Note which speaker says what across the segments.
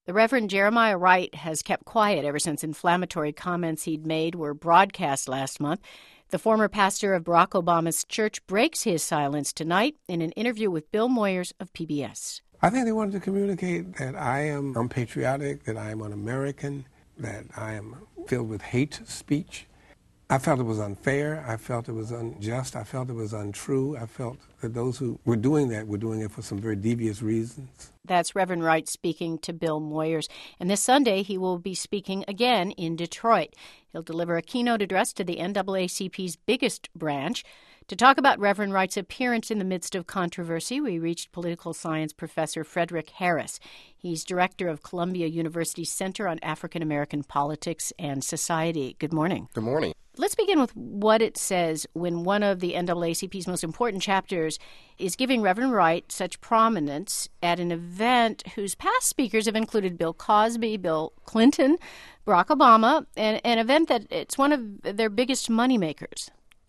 Speaker 1: The Reverend Jeremiah Wright has kept quiet ever since inflammatory comments he'd made were broadcast last month. The former pastor of Barack Obama's church breaks his silence tonight in an interview with Bill Moyers of PBS.
Speaker 2: I think they wanted to communicate that I'm patriotic, that I am an American, that I am filled with hate speech. I felt it was unfair. I felt it was unjust. I felt it was untrue. I felt that those who were doing that were doing it for some very devious reasons.
Speaker 1: That's Reverend Wright speaking to Bill Moyers. And this Sunday, he will be speaking again in Detroit. He'll deliver a keynote address to the NAACP's biggest branch. To talk about Reverend Wright's appearance in the midst of controversy, we reached political science professor Frederick Harris. He's director of Columbia University's Center on African American Politics and Society. Good morning.
Speaker 3: Good morning.
Speaker 1: Let's begin with what it says when one of the NAACP's most important chapters is giving Reverend Wright such prominence at an event whose past speakers have included Bill Cosby, Bill Clinton, Barack Obama, and an event that it's one of their biggest moneymakers.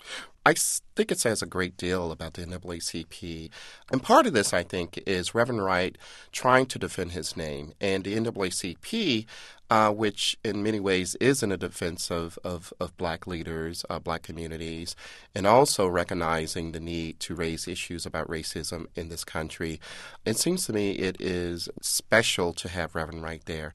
Speaker 3: I think it says a great deal about the NAACP. And part of this, I think, is Reverend Wright trying to defend his name. And the NAACP, which in many ways is in a defense of black leaders, black communities, and also recognizing the need to raise issues about racism in this country. It seems to me it is special to have Reverend Wright there.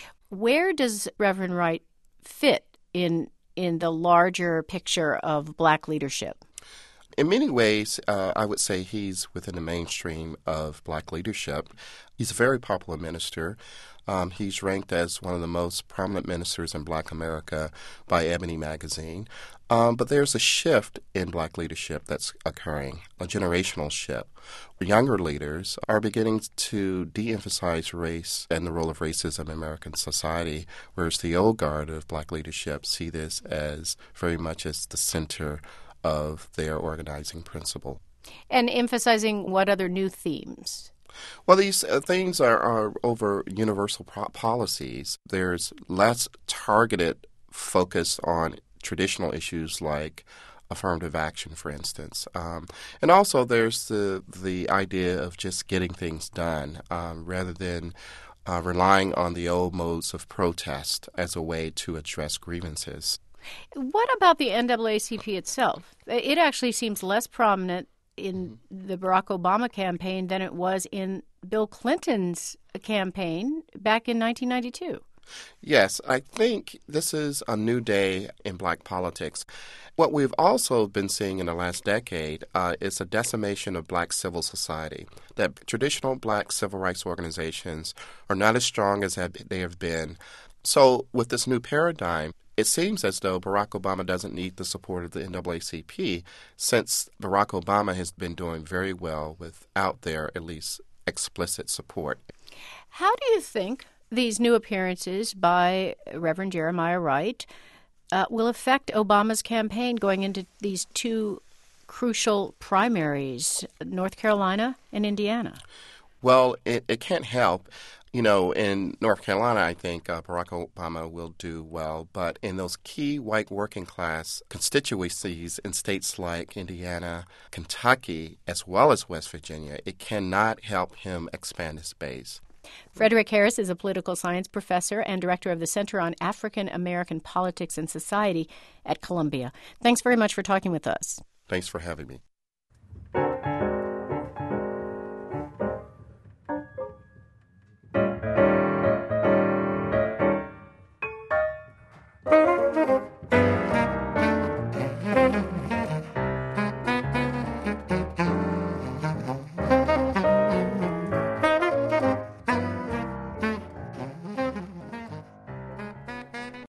Speaker 1: Where does Reverend Wright fit in the larger picture of black leadership?
Speaker 3: In many ways, I would say he's within the mainstream of black leadership. He's a very popular minister. He's ranked as one of the most prominent ministers in black America by Ebony magazine. But there's a shift in black leadership that's occurring, a generational shift. Younger leaders are beginning to de-emphasize race and the role of racism in American society, whereas the old guard of black leadership see this as very much as the center of their organizing principle.
Speaker 1: And emphasizing what other new themes?
Speaker 3: Well, these things are over universal policies. There's less targeted focus on traditional issues like affirmative action, for instance. And also there's the idea of just getting things done rather than relying on the old modes of protest as a way to address grievances.
Speaker 1: What about the NAACP itself? It actually seems less prominent in the Barack Obama campaign than it was in Bill Clinton's campaign back in 1992.
Speaker 3: Yes, I think this is a new day in black politics. What we've also been seeing in the last decade is a decimation of black civil society, that traditional black civil rights organizations are not as strong as they have been. So with this new paradigm, it seems as though Barack Obama doesn't need the support of the NAACP, since Barack Obama has been doing very well without their, at least, explicit support.
Speaker 1: How do you think these new appearances by Reverend Jeremiah Wright will affect Obama's campaign going into these two crucial primaries, North Carolina and Indiana?
Speaker 3: Well, it can't help. You know, in North Carolina, I think Barack Obama will do well, but in those key white working class constituencies in states like Indiana, Kentucky, as well as West Virginia, it cannot help him expand his base.
Speaker 1: Frederick Harris is a political science professor and director of the Center on African American Politics and Society at Columbia. Thanks very much for talking with us.
Speaker 3: Thanks for having me.